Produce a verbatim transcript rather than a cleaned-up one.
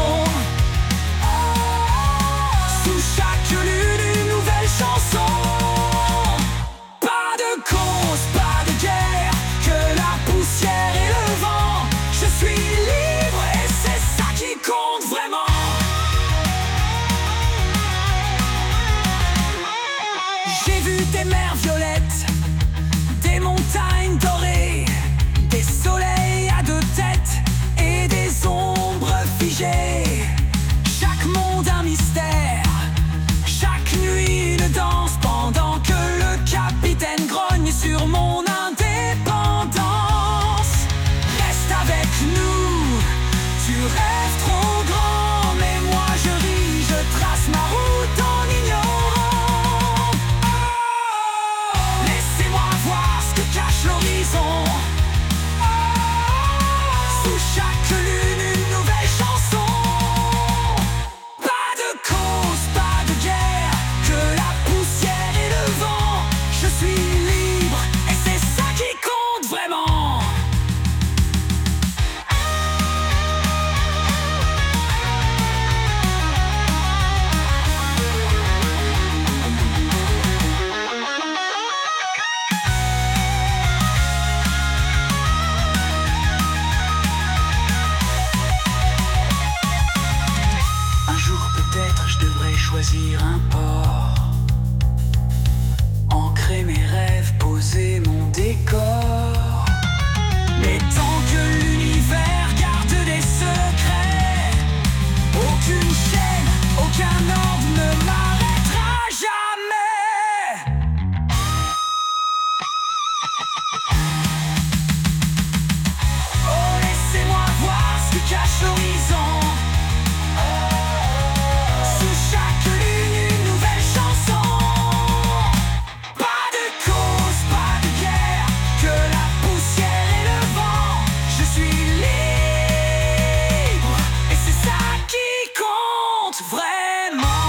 Sous chaque lune, une nouvelle chanson. Pas de cause, pas de guerre, que la poussière et le vent. Je suis libre et c'est ça qui compte vraiment. J'ai vu des mers violettes, des montagnes dorées, des soleils à deux têtes et des ombres figées. Chaque monde un mystère, chaque nuit une danse, pendant que le capitaine grogne sur mon indépendance. Reste avec nous, tu rêves trop grand, mais moi je ris, je trace ma route en ignorant. Oh, laissez-moi voir ce que cache l'horizon. Oh, sous chaque lune, une nouvelle chanson. Pas de cause, pas de guerre, que la poussière et le vent. Je suis libre et c'est ça qui compte vraiment. Un jour peut-être je devrais choisir un port, ancrer mes rêves, poser mon décor. Mais tant que l'univers garde des secrets, aucune chaîne, aucun ordre ne m'arrêtera jamais. Oh, laissez-moi voir ce que cache l'horizon. Sous chaque lune, une nouvelle chanson. Pas de cause, pas de guerre, que la poussière et le vent. Je suis libre et c'est ça qui compte vraiment.